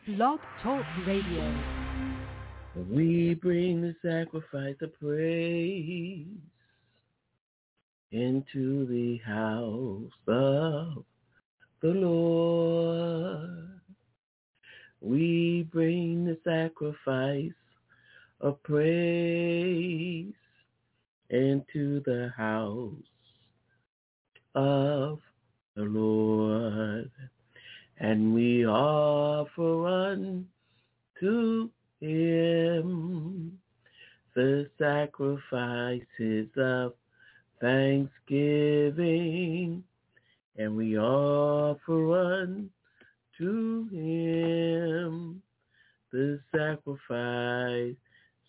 Blog Talk Radio. We bring the sacrifice of praise into the house of the Lord. We bring the sacrifice of praise into the house of the Lord. And we offer unto Him the sacrifices of thanksgiving, and we offer unto Him the sacrifices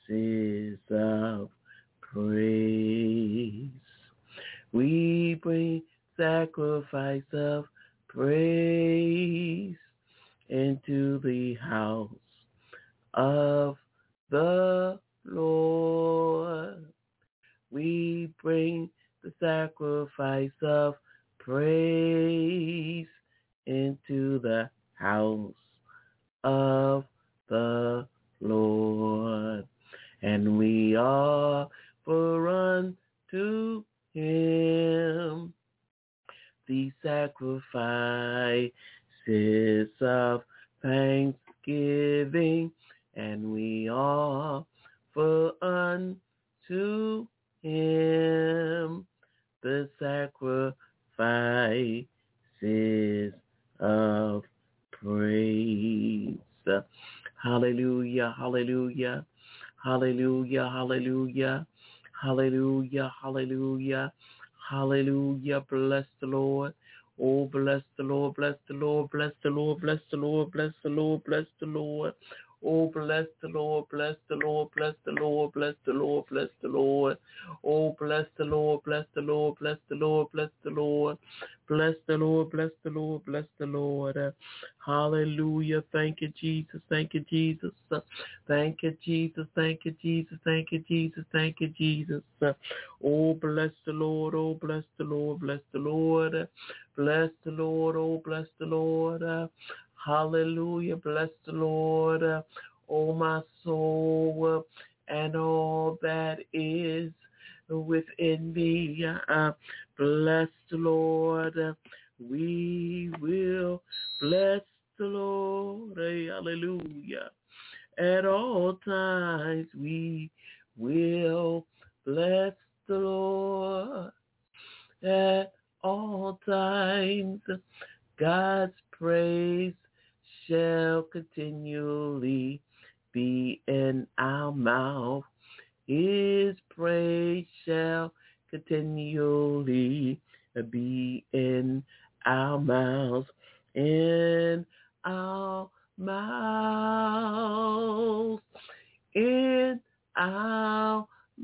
of praise. We bring sacrifice of praise into the house of the Lord. We bring the sacrifice of praise into the house of the Lord. And we offer unto Him the sacrifices of thanksgiving, and we offer unto Him the sacrifices of praise. Hallelujah, hallelujah, hallelujah, hallelujah, hallelujah, hallelujah, hallelujah. Bless the Lord. Oh, bless the Lord, bless the Lord, bless the Lord, bless the Lord, bless the Lord, bless the Lord. Oh, bless the Lord, bless the Lord, bless the Lord, bless the Lord, bless the Lord. Oh, bless the Lord, bless the Lord, bless the Lord, bless the Lord. Bless the Lord, bless the Lord, bless the Lord. Hallelujah. Thank you, Jesus. Thank you, Jesus. Thank you, Jesus. Thank you, Jesus. Thank you, Jesus. Thank you, Jesus. Oh, bless the Lord. Oh, bless the Lord. Bless the Lord. Bless the Lord. Oh, bless the Lord. Hallelujah. Bless the Lord. Oh, my soul, and all that is within me. Bless the Lord. We will bless the Lord. Hallelujah. At all times we will bless the Lord. At all times God's praise shall continually be in our mouth. His praise shall continually be in our mouths, in our mouths, in our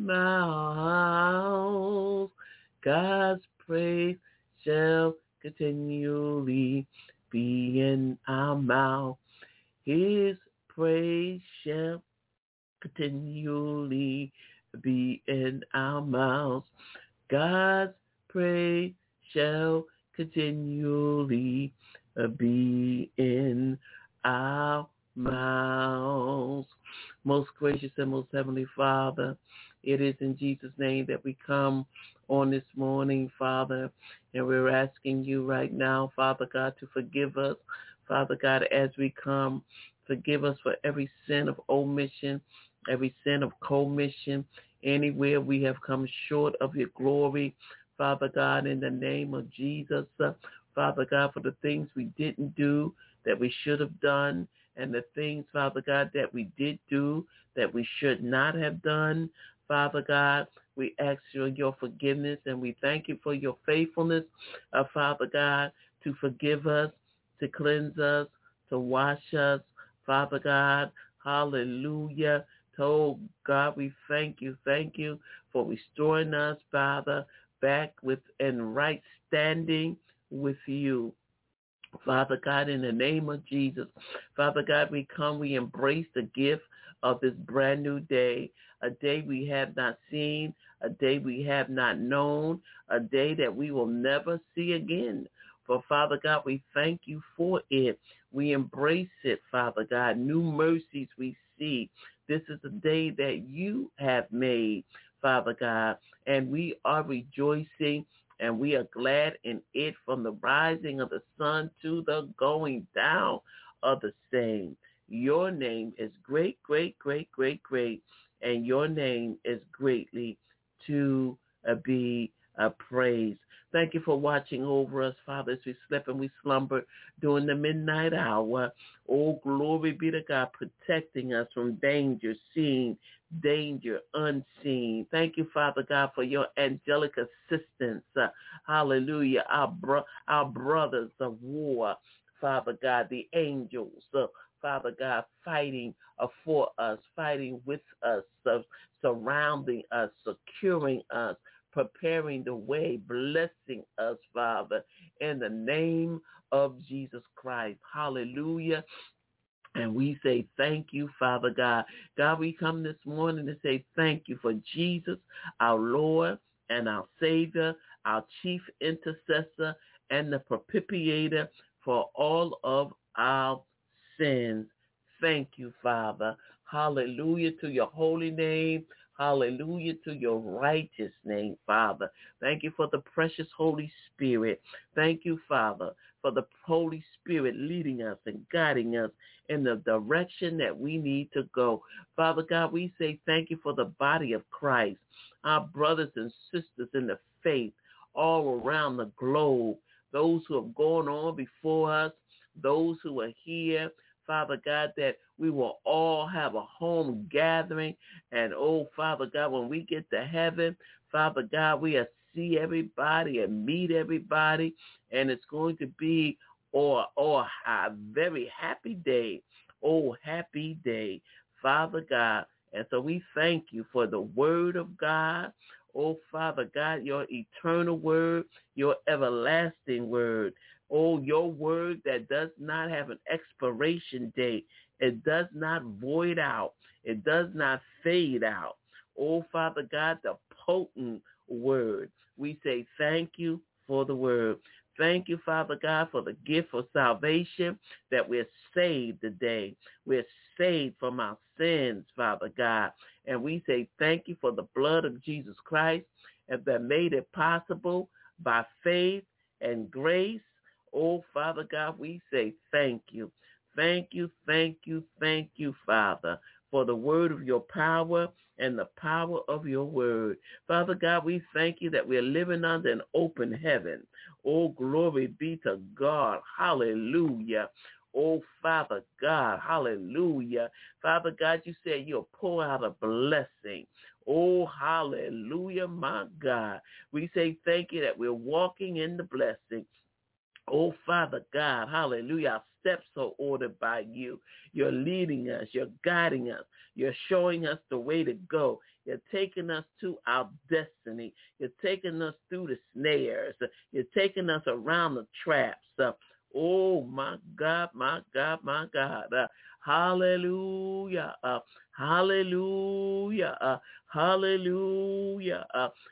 mouths. God's praise shall continually be in our mouth. His praise shall continually be in our mouths. God's praise shall continually be in our mouths. Most gracious and most heavenly Father, it is in Jesus' name that we come on this morning, Father, and we're asking you right now, Father God, to forgive us. Father God, as we come, forgive us for every sin of omission, every sin of commission, anywhere we have come short of your glory. Father God, in the name of Jesus, Father God, for the things we didn't do that we should have done, and the things, Father God, that we did do that we should not have done. Father God, we ask for your forgiveness, and we thank you for your faithfulness, Father God, to forgive us, to cleanse us, to wash us, Father God. Hallelujah. Oh God, we thank you for restoring us, Father, back in right standing with you. Father God, in the name of Jesus, Father God, we embrace the gift of this brand new day, a day we have not seen, a day we have not known, a day that we will never see again. For Father God, we thank you for it. We embrace it, Father God. New mercies we see. This is the day that you have made, Father God, and we are rejoicing and we are glad in it from the rising of the sun to the going down of the same. Your name is great, great, great, great, great, and your name is greatly to be praised. Thank you for watching over us, Father, as we slept and we slumbered during the midnight hour. Oh, glory be to God, protecting us from danger seen, danger unseen. Thank you, Father God, for your angelic assistance. Hallelujah. Our brothers of war, Father God, the angels, Father God, fighting for us, fighting with us, surrounding us, securing us, preparing the way, blessing us, Father, in the name of Jesus Christ. Hallelujah. And we say thank you, Father God. God, we come this morning to say thank you for Jesus, our Lord and our Savior, our chief intercessor, and the propitiator for all of our sins. Thank you, Father. Hallelujah to your holy name. Hallelujah to your righteous name, Father. Thank you for the precious Holy Spirit. Thank you, Father, for the Holy Spirit leading us and guiding us in the direction that we need to go. Father God, we say thank you for the body of Christ, our brothers and sisters in the faith all around the globe, those who have gone on before us, those who are here, Father God, that we will all have a home gathering. And, oh, Father God, when we get to heaven, Father God, we'll see everybody and meet everybody. And it's going to be a very happy day. Oh, happy day, Father God. And so we thank you for the word of God. Oh, Father God, your eternal word, your everlasting word. Oh, your word that does not have an expiration date. It does not void out. It does not fade out. Oh, Father God, the potent word. We say thank you for the word. Thank you, Father God, for the gift of salvation, that we're saved today. We're saved from our sins, Father God. And we say thank you for the blood of Jesus Christ that made it possible by faith and grace. Oh, Father God, we say thank you. Thank you, thank you, thank you, Father, for the word of your power and the power of your word. Father God, we thank you that we're living under an open heaven. Oh, glory be to God. Hallelujah. Oh, Father God, hallelujah. Father God, you said you'll pour out a blessing. Oh, hallelujah, my God. We say thank you that we're walking in the blessing. Oh, Father God, hallelujah. Our steps are ordered by you. You're leading us. You're guiding us. You're showing us the way to go. You're taking us to our destiny. You're taking us through the snares. You're taking us around the traps. Oh, my God, my God, my God. Hallelujah. Hallelujah. Hallelujah.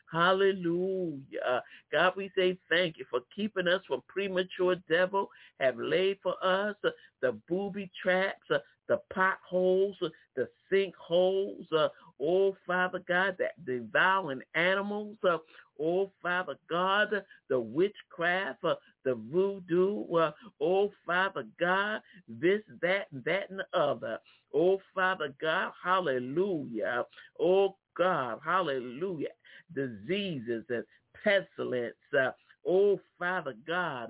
Hallelujah. God, we say thank you for keeping us from premature devil have laid for us the booby traps, the potholes, the sinkholes, oh, Father God, that devouring animals, oh, Father God, the witchcraft, the voodoo, oh, Father God, this, that, and the other. Oh, Father God, hallelujah. Oh, God, hallelujah. Diseases and pestilence, oh, Father God,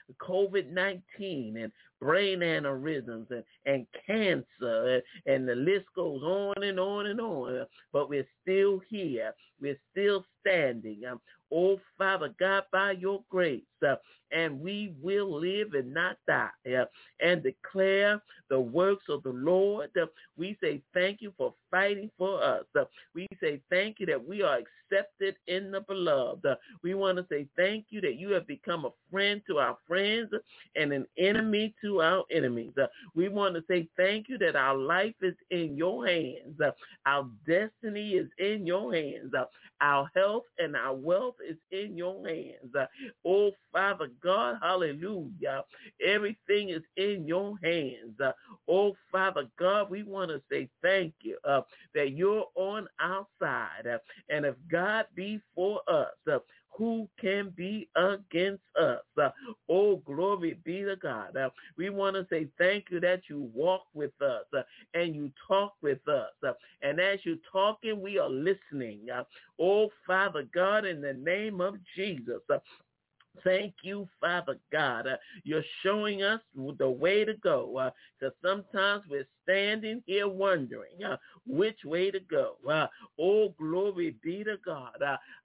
COVID-19 and brain aneurysms and cancer, and the list goes on and on and on. But we're still here. We're still standing. Oh, Father God, by your grace, and we will live and not die, and declare the works of the Lord. We say thank you for fighting for us. We say thank you that we are accepted in the beloved. We want to say thank you that you have become a friend to our friends and an enemy to our enemies. We want to say thank you that our life is in your hands. Our destiny is in your hands. Our health and our wealth is in your hands. Oh, Father God, hallelujah. Everything is in your hands. Oh, Father God, we want to say thank you that you're on our side. And if God be for us, who can be against us? Oh, glory be to God. We want to say thank you that you walk with us and you talk with us. And as you're talking, we are listening. Oh, Father God, in the name of Jesus. Thank you, Father God. You're showing us the way to go. Because sometimes we're standing here wondering which way to go. Oh, glory be to God.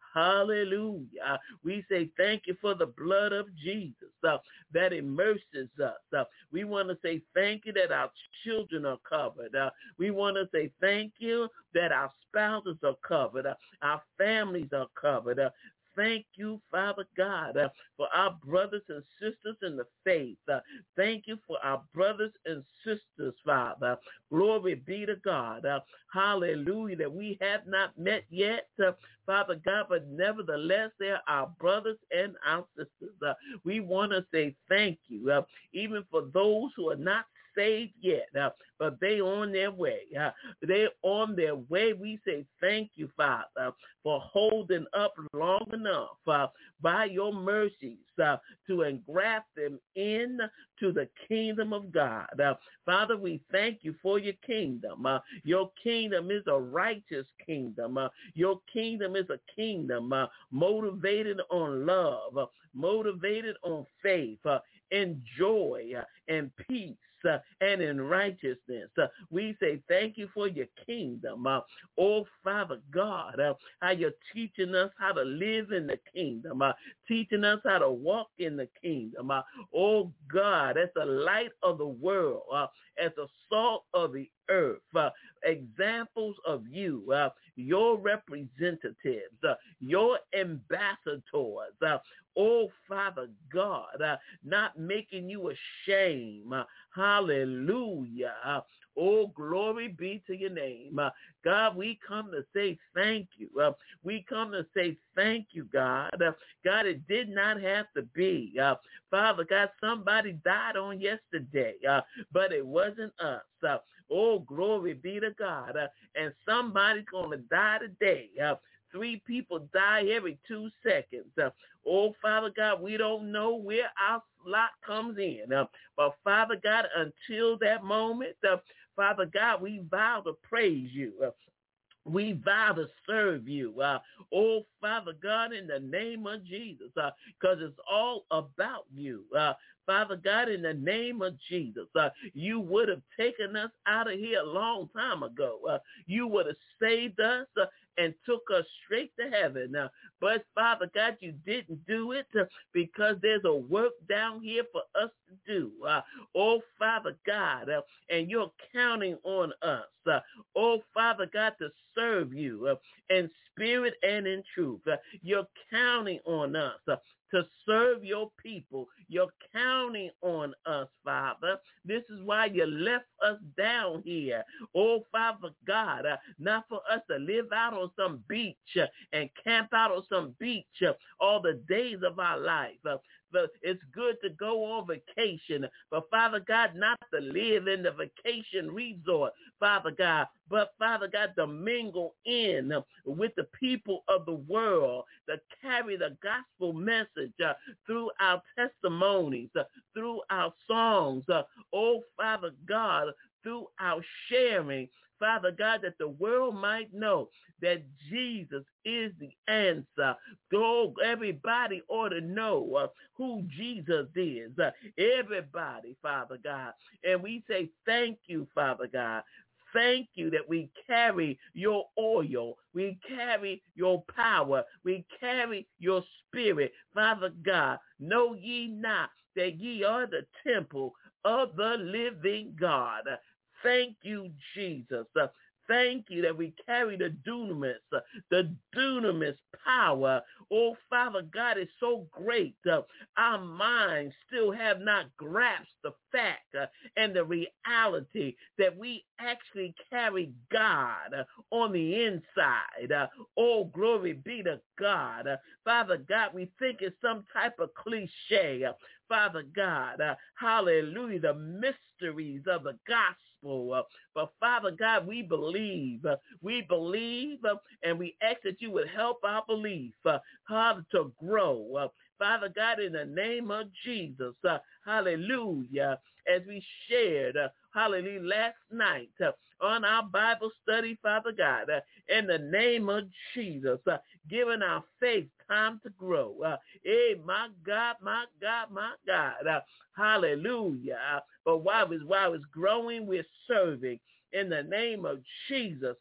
Hallelujah. We say thank you for the blood of Jesus that immerses us. We want to say thank you that our children are covered. We want to say thank you that our spouses are covered. Our families are covered. Thank you, Father God, for our brothers and sisters in the faith. Thank you for our brothers and sisters, Father. Glory be to God. Hallelujah, that we have not met yet, Father God, but nevertheless, they're our brothers and our sisters. We want to say thank you, even for those who are not saved yet, but they on their way. They're on their way. We say thank you, Father, for holding up long enough by your mercies to engraft them in to the kingdom of God. Father, we thank you for your kingdom. Your kingdom is a righteous kingdom. Your kingdom is a kingdom motivated on love, motivated on faith, and joy and peace. And in righteousness. We say thank you for your kingdom. Oh, Father God, how you're teaching us how to live in the kingdom, teaching us how to walk in the kingdom. Oh, God, as the light of the world, as the salt of the earth, examples of you, your representatives, your ambassadors, oh, Father God, not making you ashamed. Hallelujah. Oh, glory be to your name. God, we come to say thank you. We come to say thank you, God. God, it did not have to be. Father God, somebody died on yesterday, but it wasn't us. Oh, glory be to God. And somebody's going to die today. 3 people die every 2 seconds. Oh, Father God, we don't know where our lot comes in. But, Father God, until that moment, Father God, we vow to praise you. We vow to serve you. Oh, Father God, in the name of Jesus, because it's all about you. Father God, in the name of Jesus, you would have taken us out of here a long time ago. You would have saved us and took us straight to heaven. But, Father God, you didn't do it because there's a work down here for us to do. Oh, Father God, and you're counting on us. Oh, Father God, to serve you in spirit and in truth. You're counting on us to serve your people. You're counting on us, Father. This is why you left us down here. Oh, Father God, not for us to live out on some beach and camp out on some beach all the days of our life. But it's good to go on vacation, but Father God, not to live in the vacation resort, Father God, but Father God, to mingle in with the people of the world, to carry the gospel message through our testimonies, through our songs, oh Father God, through our sharing, Father God, that the world might know that Jesus is the answer. Everybody ought to know who Jesus is. Everybody, Father God. And we say thank you, Father God. Thank you that we carry your oil. We carry your power. We carry your spirit. Father God, know ye not that ye are the temple of the living God. Thank you, Jesus. Thank you that we carry the dunamis power. Oh, Father God, is so great. Our minds still have not grasped the fact and the reality that we actually carry God on the inside. Oh, glory be to God. Father God, we think it's some type of cliche. Father God, hallelujah, the mysteries of the gospel. But Father God, we believe, and we ask that you would help our belief how to grow. Father God, in the name of Jesus, hallelujah, as we shared, hallelujah, last night on our Bible study, Father God, in the name of Jesus, giving our faith time to grow. Hey, my God, my God, my God, hallelujah. But while it's growing, we're serving in the name of Jesus.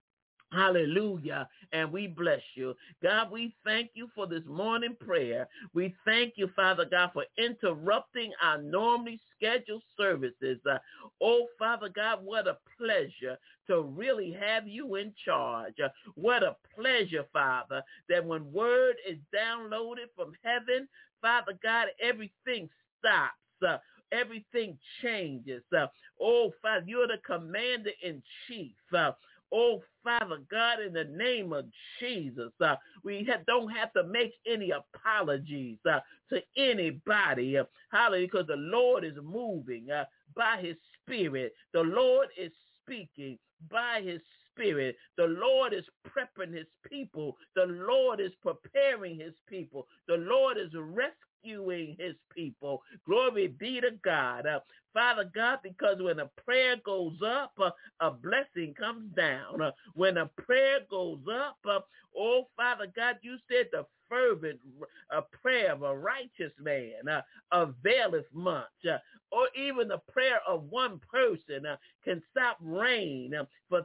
Hallelujah. And we bless you. God, we thank you for this morning prayer. We thank you, Father God, for interrupting our normally scheduled services. Oh, Father God, what a pleasure to really have you in charge. What a pleasure, Father, that when word is downloaded from heaven, Father God, everything stops. Everything changes. Oh, Father, you're the commander-in-chief. Oh, Father God, in the name of Jesus, we don't have to make any apologies to anybody. Hallelujah, because the Lord is moving by his Spirit. The Lord is speaking by his Spirit. The Lord is prepping his people. The Lord is preparing his people. The Lord is rescuing his people. Glory be to God. Father God, because when a prayer goes up, a blessing comes down. When a prayer goes up, oh, Father God, you said the fervent prayer of a righteous man availeth much. Or even the prayer of one person can stop rain for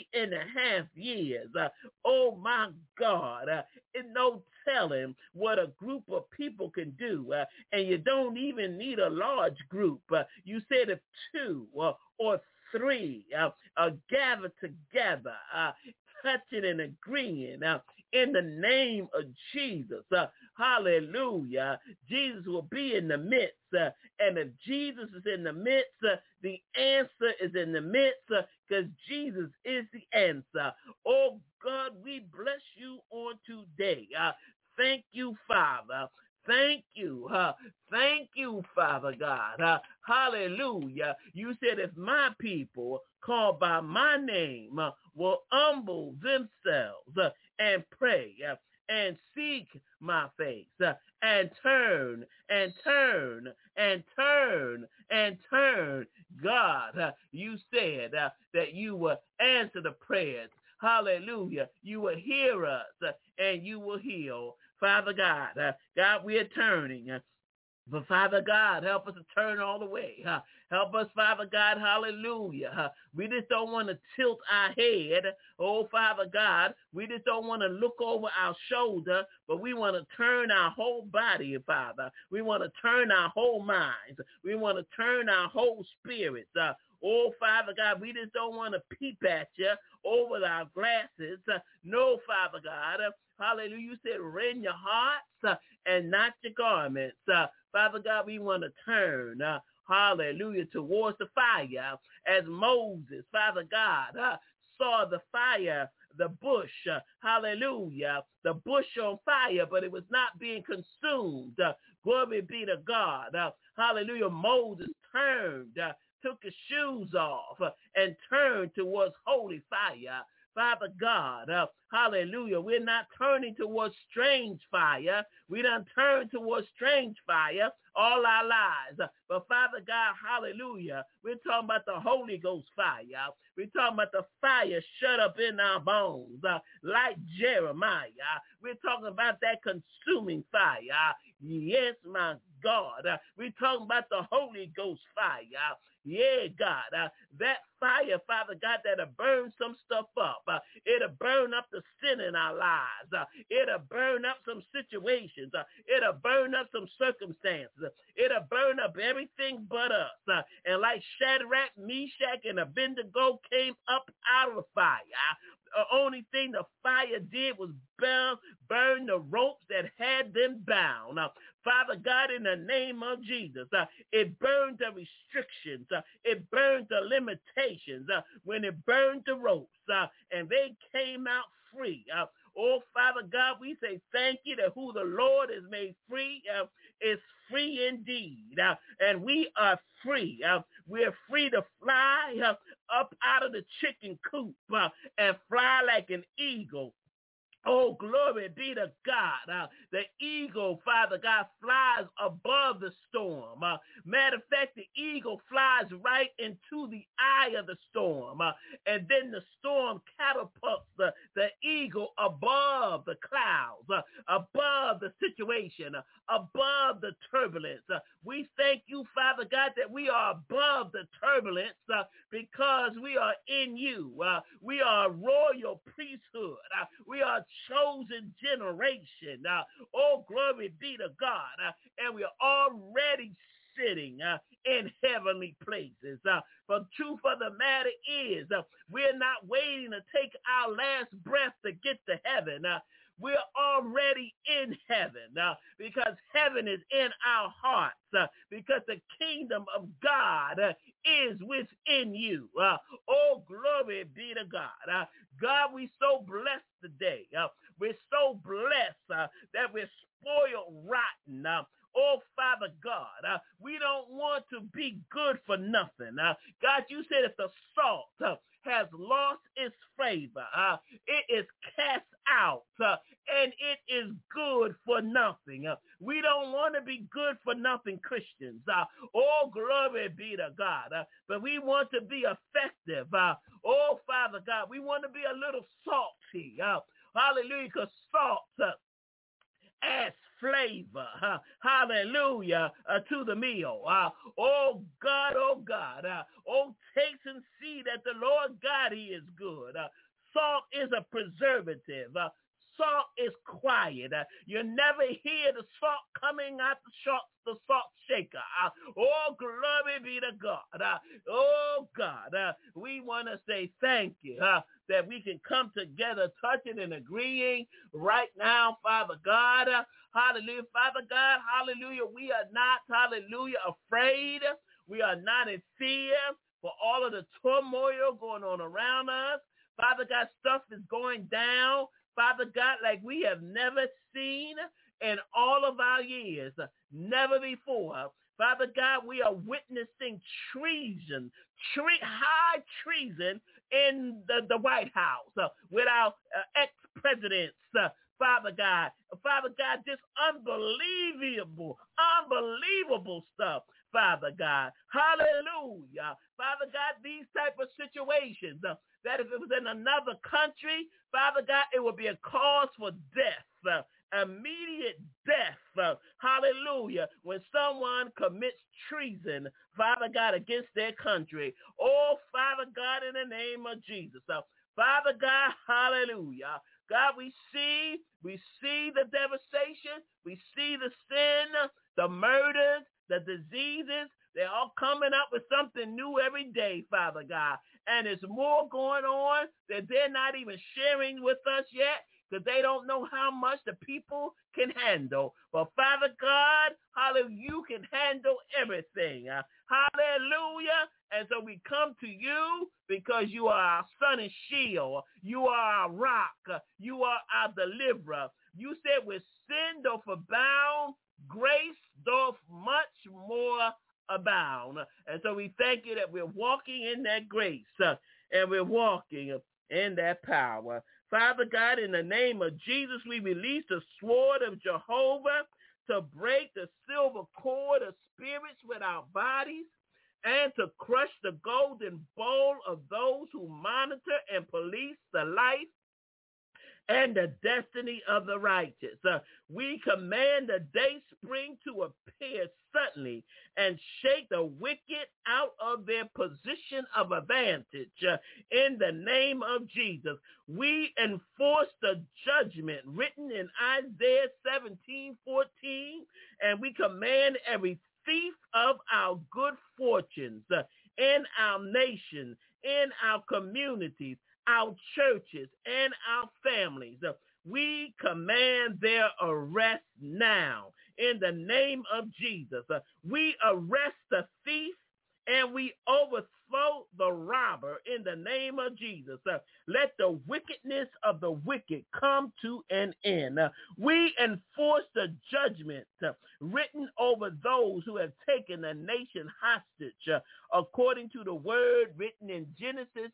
3.5 years. Oh, my God. It's no telling what a group of people can do. And you don't even need a large group. You said if 2 or 3 are gathered together, touching and agreeing in the name of Jesus. Hallelujah. Jesus will be in the midst. And if Jesus is in the midst, the answer is in the midst because Jesus is the answer. Oh, God, we bless you on today. Thank you, Father. Thank you. Thank you, Father God. Hallelujah. You said if my people called by my name will humble themselves and pray and seek my face and turn. God, you said that you will answer the prayers. Hallelujah. You will hear us and you will heal. Father God, God, we are turning. But Father God, help us to turn all the way. Help us, Father God, hallelujah. We just don't want to tilt our head. Oh, Father God, we just don't want to look over our shoulder, but we want to turn our whole body, Father. We want to turn our whole minds. We want to turn our whole spirits. Oh, Father God, we just don't want to peep at you over our glasses. No, Father God. Hallelujah. You said rend your hearts and not your garments. Father God, we want to turn, hallelujah, towards the fire as Moses, Father God, saw the fire, the bush, hallelujah, the bush on fire, but it was not being consumed. Glory be to God. Hallelujah. Moses turned, took his shoes off and turned towards holy fire. Father God, hallelujah, we're not turning towards strange fire. We done turned towards strange fire all our lives. But Father God, hallelujah, we're talking about the Holy Ghost fire. We're talking about the fire shut up in our bones, like Jeremiah. We're talking about that consuming fire. Yes, my God. We're talking about the Holy Ghost fire. Yeah, God, that fire, Father God, that'll burn some stuff up. It'll burn up the sin in our lives. It'll burn up some situations. It'll burn up some circumstances. It'll burn up everything but us. And like Shadrach, Meshach, and Abednego came up out of the fire, The only thing the fire did was burn the ropes that had them bound. Father God, in the name of Jesus, it burned the restrictions. It burned the limitations when it burned the ropes, and they came out free. Oh, Father God, we say thank you that who the Lord has made free is free indeed. And we are free. We're free to fly up out of the chicken coop and fly like an eagle. Oh, glory be to God. The eagle, Father God, flies above the storm. Matter of fact, the eagle flies right into the eye of the storm. And then the storm catapults the eagle above the clouds, above the situation, above the turbulence. We thank you, Father God, that we are above the turbulence because we are in you. We are a royal priesthood. We are chosen generation. Oh, glory be to God. And we are already sitting in heavenly places. For the truth of the matter is, we're not waiting to take our last breath to get to heaven. We're already in heaven because heaven is in our hearts because the kingdom of God is within you. Oh, glory be to God. God, we so blessed today. We're so blessed that we're spoiled rotten. Oh, Father God, we don't want to be good for nothing. God, you said if the salt has lost its flavor, it is cast out, and it is good for nothing. We don't want to be good for nothing Christians. Oh, glory be to God. But we want to be effective. Oh, Father God, we want to be a little salty. Hallelujah, because salt adds flavor, hallelujah, to the meal. Oh God, oh God, oh taste and see that the Lord God, he is good. Salt is a preservative. Salt is quiet. You never hear the salt coming out the salt shaker. Oh, glory be to God. Oh, God, we want to say thank you that we can come together, touching and agreeing right now, Father God. Hallelujah, Father God. Hallelujah. We are not, hallelujah, afraid. We are not in fear for all of the turmoil going on around us. Father God, stuff is going down, Father God, like we have never seen in all of our years, never before. Father God, we are witnessing treason, high treason in the White House with our ex-presidents, Father God. Father God, just unbelievable stuff, Father God. Hallelujah. Father God, these type of situations, that if it was in another country, Father God, it would be a cause for death, immediate death, hallelujah, when someone commits treason, Father God, against their country. Oh, Father God, in the name of Jesus. Father God, hallelujah. God, we see the devastation. We see the sin, the murders, the diseases. They're all coming up with something new every day, Father God. And there's more going on that they're not even sharing with us yet because they don't know how much the people can handle. But Father God, hallelujah, you can handle everything. Hallelujah. And so we come to you because you are our sun and shield. You are our rock. You are our deliverer. You said with sin doth abound, grace doth much more abound. And so we thank you that we're walking in that grace and we're walking in that power. Father God, in the name of Jesus, we release the sword of Jehovah to break the silver cord of spirits with our bodies and to crush the golden bowl of those who monitor and police the life and the destiny of the righteous. We command the day spring to appear suddenly and shake the wicked out of their position of advantage. In the name of Jesus, we enforce the judgment written in Isaiah 17:14, and we command every thief of our good fortunes in our nation, in our communities, our churches, and our families. We command their arrest now in the name of Jesus. We arrest the thief and we overthrow the robber in the name of Jesus. Let the wickedness of the wicked come to an end. We enforce the judgment written over those who have taken the nation hostage, according to the word written in Genesis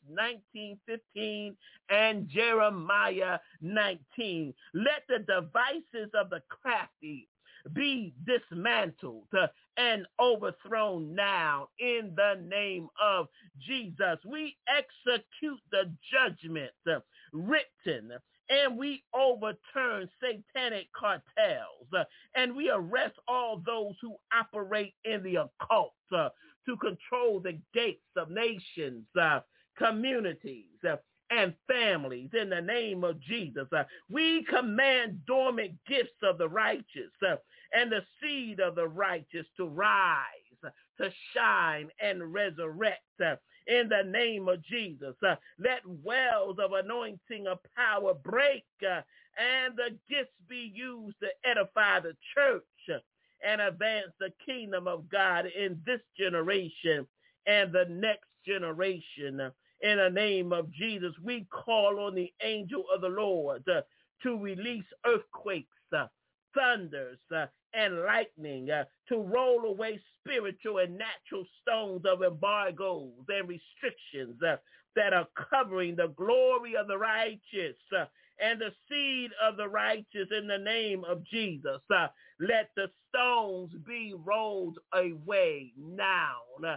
19:15 and Jeremiah 19. Let the devices of the crafty be dismantled and overthrown now in the name of Jesus. We execute the judgment written and we overturn satanic cartels and we arrest all those who operate in the occult to control the gates of nations, communities, and families in the name of Jesus. We command dormant gifts of the righteous and the seed of the righteous to rise, to shine and resurrect in the name of Jesus. Let wells of anointing of power break and the gifts be used to edify the church and advance the kingdom of God in this generation and the next generation. In the name of Jesus, we call on the angel of the Lord to release earthquakes, thunders, and lightning to roll away spiritual and natural stones of embargoes and restrictions that are covering the glory of the righteous and the seed of the righteous in the name of Jesus. Let the stones be rolled away now.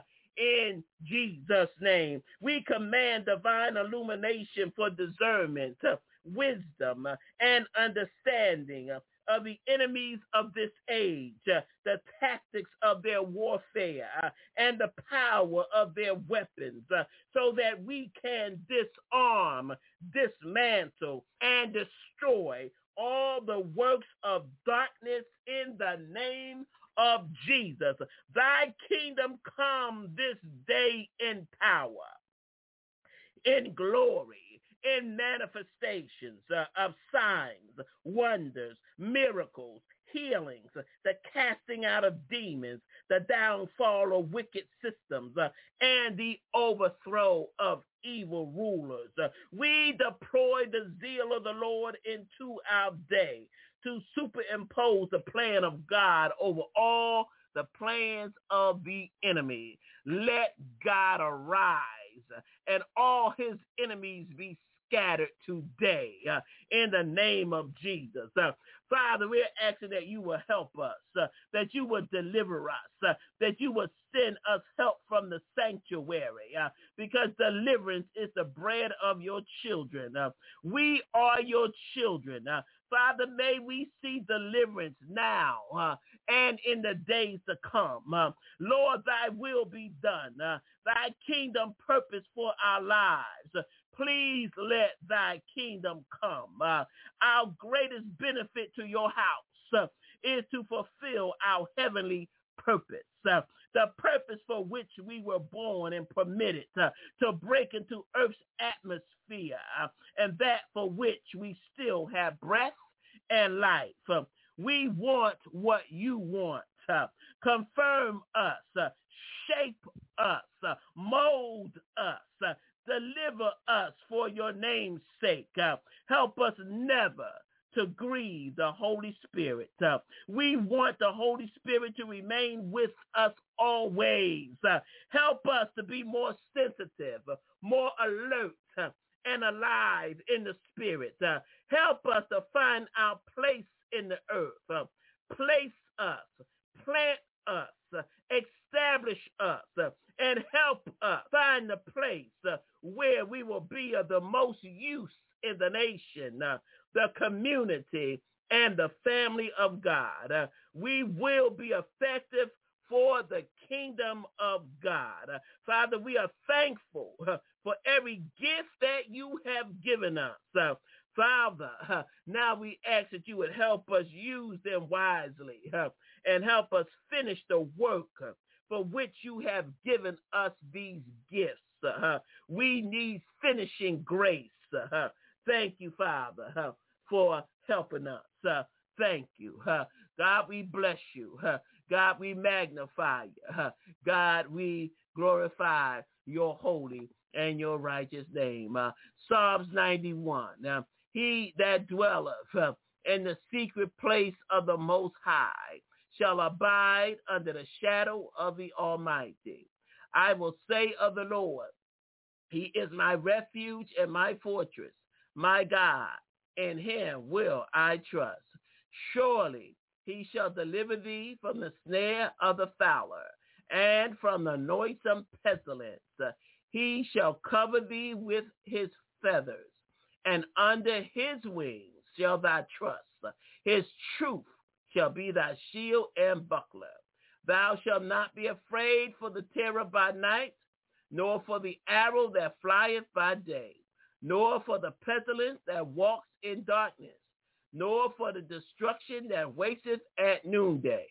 In Jesus' name, we command divine illumination for discernment, wisdom, and understanding of the enemies of this age, the tactics of their warfare, and the power of their weapons, so that we can disarm, dismantle, and destroy all the works of darkness in the name of Jesus. Thy kingdom come this day in power, in glory, in manifestations of signs, wonders, miracles, healings, the casting out of demons, the downfall of wicked systems, and the overthrow of evil rulers. We deploy the zeal of the Lord into our day to superimpose the plan of God over all the plans of the enemy. Let God arise and all his enemies be scattered today in the name of Jesus. Father, we're asking that you will help us, that you will deliver us, that you will send us help from the sanctuary, because deliverance is the bread of your children. We are your children. Father, may we see deliverance now and in the days to come. Lord, thy will be done. Thy kingdom purpose for our lives. Please let thy kingdom come. Our greatest benefit to your house is to fulfill our heavenly purpose, the purpose for which we were born and permitted to break into Earth's atmosphere, and that for which we still have breath and life. We want what you want. Confirm us, shape us, mold us, deliver us for your name's sake. Help us never to grieve the Holy Spirit. We want the Holy Spirit to remain with us always. Help us to be more sensitive, more alert, and alive in the Spirit. Help us to find our place in the earth. Place us, plant us, establish us, and help us find the place where we will be of the most use in the nation, the community, and the family of God. We will be effective for the kingdom of God. Father, we are thankful for every gift that you have given us. Father, now we ask that you would help us use them wisely and help us finish the work for which you have given us these gifts. We need finishing grace. Thank you, Father, for helping us. Thank you. God, we bless you. God, we magnify you. God, we glorify your holy and your righteous name. Psalms 91. He that dwelleth in the secret place of the Most High shall abide under the shadow of the Almighty. I will say of the Lord, he is my refuge and my fortress, my God, in him will I trust. Surely he shall deliver thee from the snare of the fowler and from the noisome pestilence. He shall cover thee with his feathers, and under his wings shall thou trust. His truth shall be thy shield and buckler. Thou shalt not be afraid for the terror by night, nor for the arrow that flieth by day, nor for the pestilence that walks in darkness, nor for the destruction that wasteth at noonday.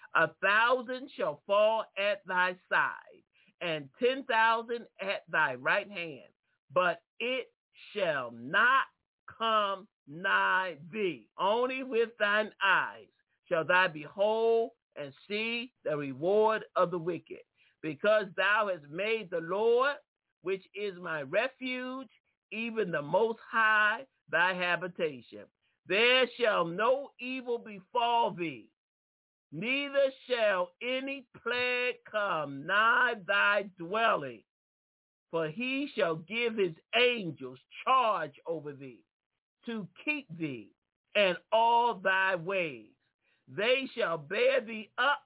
1,000 shall fall at thy side, and 10,000 at thy right hand, but it shall not come nigh thee. Only with thine eyes shall thou behold and see the reward of the wicked, because thou hast made the Lord, which is my refuge, even the Most High, thy habitation. There shall no evil befall thee, neither shall any plague come nigh thy dwelling. For he shall give his angels charge over thee, to keep thee in all thy ways. They shall bear thee up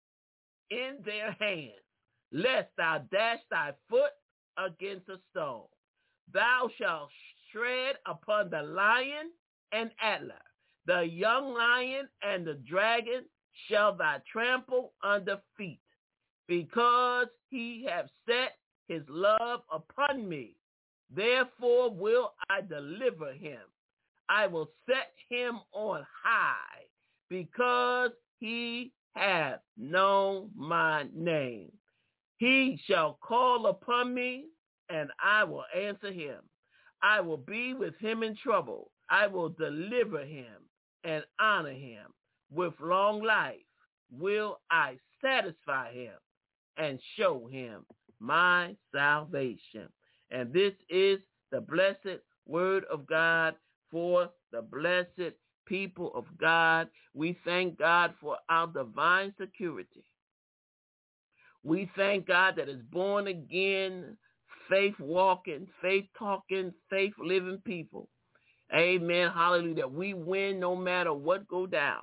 in their hands, lest thou dash thy foot against a stone. Thou shalt tread upon the lion and adder, the young lion and the dragon shall thou trample under feet, because he hath set his love upon me. Therefore will I deliver him. I will set him on high, because he hath known my name. He shall call upon me, and I will answer him. I will be with him in trouble. I will deliver him and honor him. With long life will I satisfy him and show him my salvation. And this is the blessed word of God for the blessed people of God. We thank God for our divine security. We thank God that is born again, faith walking, faith talking, faith living people. Amen. Hallelujah. That we win no matter what go down.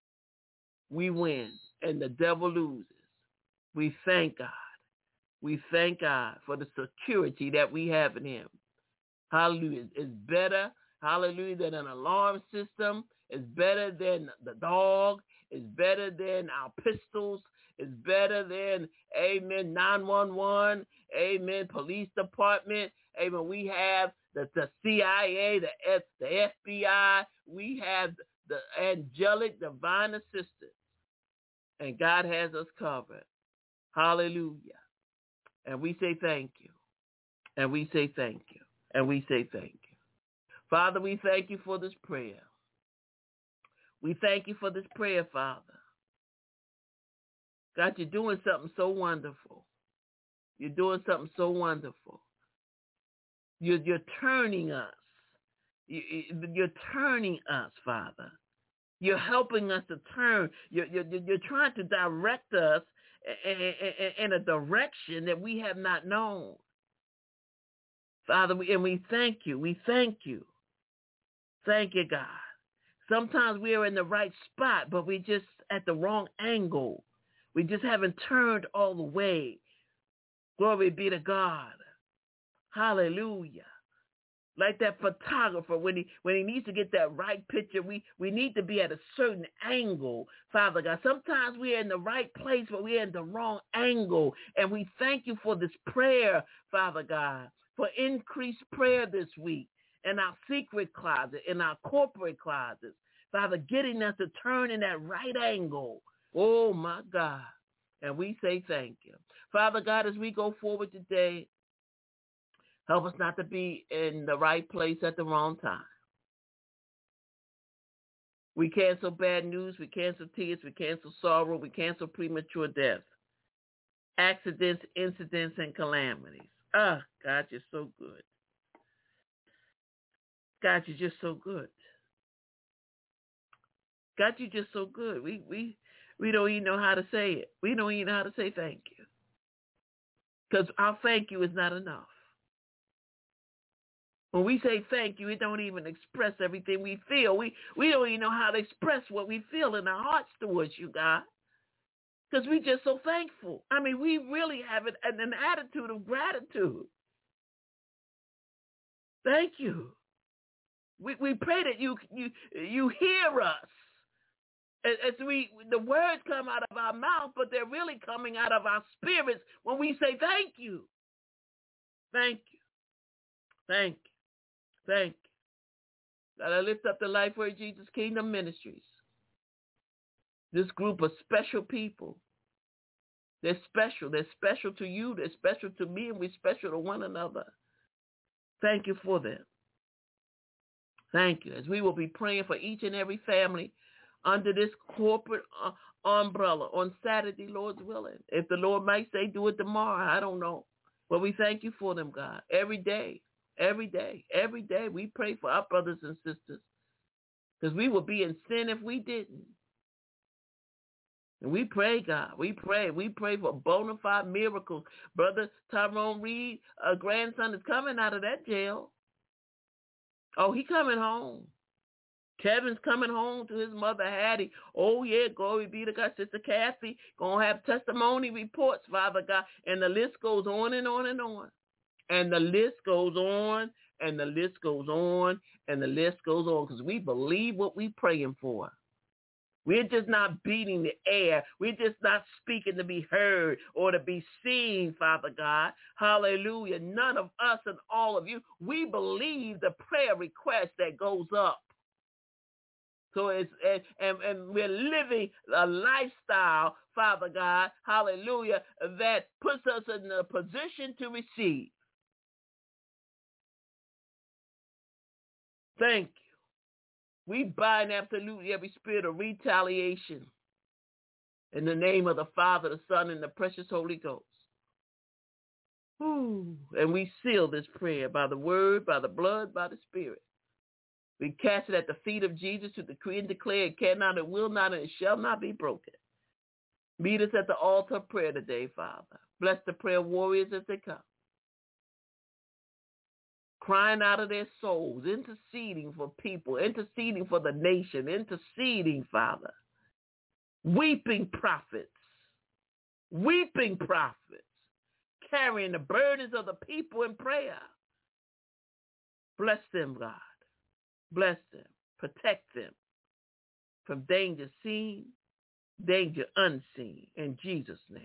We win and the devil loses. We thank God. We thank God for the security that we have in him. Hallelujah. It's better, hallelujah, than an alarm system. It's better than the dog. It's better than our pistols. It's better than, amen, 911, amen, police department. Amen, we have the CIA, the FBI. We have the angelic divine assistance. And God has us covered. Hallelujah. And we say thank you. And we say thank you. And we say thank you. Father, we thank you for this prayer. We thank you for this prayer, Father. God, you're doing something so wonderful. You're doing something so wonderful. You're turning us. You're turning us, Father. You're helping us to turn. You're trying to direct us in a direction that we have not known. Father, we thank you. We thank you. Thank you, God. Sometimes we are in the right spot, but we just at the wrong angle. We just haven't turned all the way. Glory be to God. Hallelujah. Like that photographer, when he needs to get that right picture, we need to be at a certain angle, Father God. Sometimes we are in the right place, but we are in the wrong angle. And we thank you for this prayer, Father God, for increased prayer this week in our secret closet, in our corporate closets. Father, getting us to turn in that right angle. Oh, my God. And we say thank you. Father God, as we go forward today, Help us not to be in the right place at the wrong time. We cancel bad news. We cancel tears. We cancel sorrow. We cancel premature death, accidents, incidents, and calamities. God, you're so good. God, you're just so good. God, you're just so good. We don't even know how to say it. We don't even know how to say thank you. Because our thank you is not enough. When we say thank you, it don't even express everything we feel. We don't even know how to express what we feel in our hearts towards you, God. Because we're just so thankful. I mean, we really have an attitude of gratitude. Thank you. We pray that you hear us. As the words come out of our mouth, but they're really coming out of our spirits when we say thank you. Thank you. Thank you. Thank you. God, I lift up the Life Word Jesus Kingdom Ministries. This group of special people. They're special. They're special to you. They're special to me, and we're special to one another. Thank you for them. Thank you. As we will be praying for each and every family under this corporate umbrella on Saturday, Lord's willing. If the Lord might say do it tomorrow, I don't know. But we thank you for them, God. Every day, we pray for our brothers and sisters. Because we would be in sin if we didn't. And we pray, God. We pray for bona fide miracles. Brother Tyrone Reed, a grandson, is coming out of that jail. Oh, he coming home. Kevin's coming home to his mother, Hattie. Oh, yeah, glory be to God. Sister Kathy going to have testimony reports, Father God. And the list goes on and on and on. And the list goes on, and the list goes on, and the list goes on. Because we believe what we're praying for. We're just not beating the air. We're just not speaking to be heard or to be seen, Father God. Hallelujah. None of us and all of you, we believe the prayer request that goes up. So it's and we're living a lifestyle, Father God, hallelujah, that puts us in a position to receive. Thank you. We bind absolutely every spirit of retaliation in the name of the Father, the Son, and the precious Holy Ghost. Ooh. And we seal this prayer by the word, by the blood, by the Spirit. We cast it at the feet of Jesus to decree and declare it cannot, it will not, and it shall not be broken. Meet us at the altar of prayer today, Father. Bless the prayer warriors as they come. Crying out of their souls, interceding for people, interceding for the nation, interceding, Father. Weeping prophets, carrying the burdens of the people in prayer. Bless them, God. Bless them. Protect them from danger seen, danger unseen. In Jesus' name.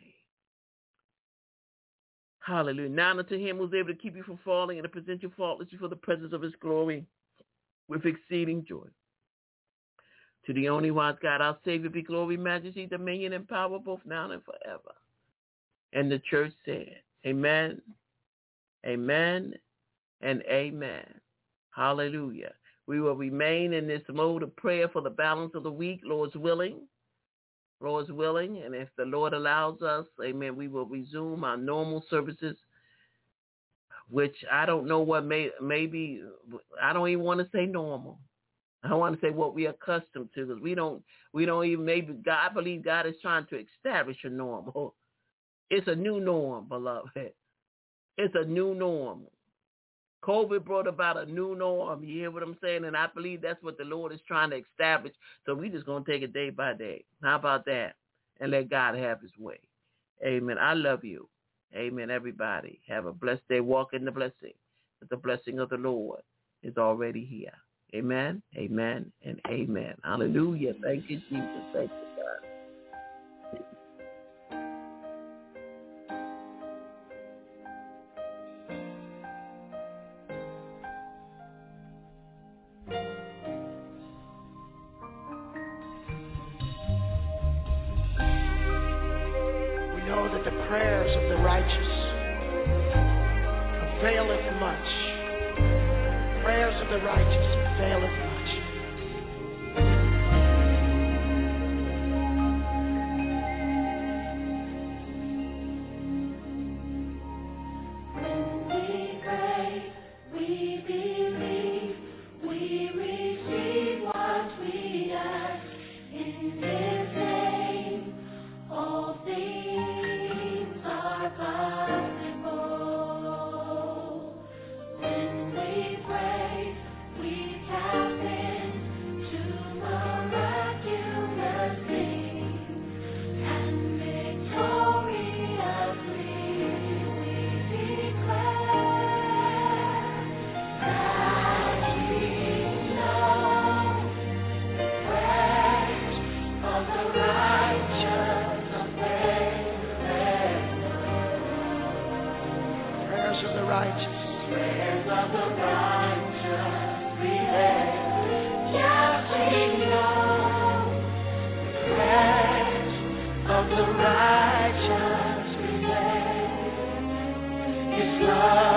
Hallelujah. Now unto him who's able to keep you from falling and to present you faultless before the presence of his glory with exceeding joy. To the only wise God, our Savior, be glory, majesty, dominion, and power, both now and forever. And the church said, amen, amen, and amen. Hallelujah. We will remain in this mode of prayer for the balance of the week, Lord's willing. Lord's willing, and if the Lord allows us, amen, we will resume our normal services, which I don't know what maybe, I don't even want to say normal. I want to say what we are accustomed to, because we don't even, maybe God, I believe God is trying to establish a normal. It's a new norm, beloved. It's a new norm. COVID brought about a new norm. You hear what I'm saying? And I believe that's what the Lord is trying to establish. So we're just going to take it day by day. How about that? And let God have his way. Amen. I love you. Amen, everybody. Have a blessed day. Walk in the blessing. The blessing of the Lord is already here. Amen, amen, and amen. Hallelujah. Thank you, Jesus. Thank you, God. availeth much. Prayers of the righteous availeth much. His love.